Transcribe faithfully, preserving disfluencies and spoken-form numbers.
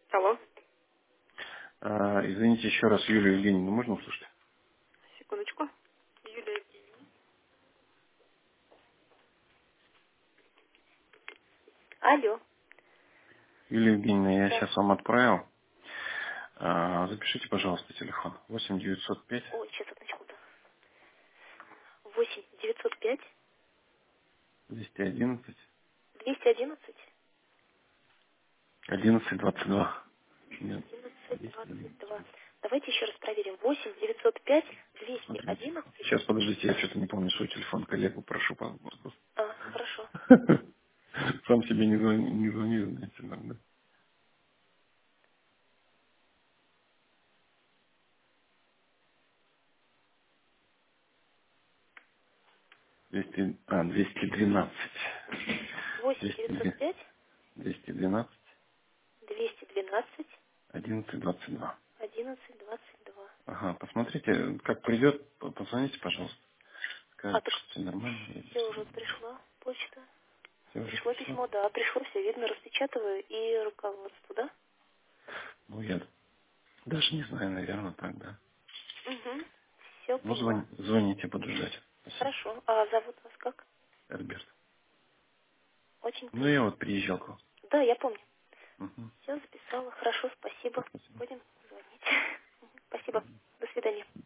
Алло, А, извините еще раз, Юлию Евгеньевну можно услышать? секундочку. Юлия. Алло. Юлия Евгеньевна, я Да. сейчас вам отправил. А, запишите, пожалуйста, телефон. восемь девятьсот пять Ой, сейчас одну секунду. Восемь девятьсот пять двести одиннадцать двести одиннадцать одиннадцать двадцать два. Нет, одиннадцать двести двадцать одиннадцать. два. Давайте еще раз проверим. Восемь девятьсот пять двести Смотрите телефон. одиннадцать. Сейчас, подождите, я что-то не помню свой телефон. Коллегу прошу, пожалуйста. А, хорошо. Сам себе не звоню, не звоню, знаете, иногда. двести, а, двести двенадцать. Восемь девятьсот двести, пять двести двенадцать двести двенадцать одиннадцать двадцать два. одиннадцать двадцать два. Ага, посмотрите, как придет, по- позвоните, пожалуйста. А, Скажите, так что все нормально. Я все здесь уже пришла почта. все уже Пришло пришло. письмо, да, пришло, все видно, распечатываю и руководство, да? Ну, я даже не знаю, наверное, так, да. Угу. Все Ну, поняла. звони, звоните, буду ждать. Спасибо. Хорошо. А зовут вас как? Альберт. Очень Ну, я приятно. вот приезжал к вам. Да, я помню. Угу. Все записала. Хорошо, спасибо. Спасибо. Будем звонить. Спасибо. До свидания.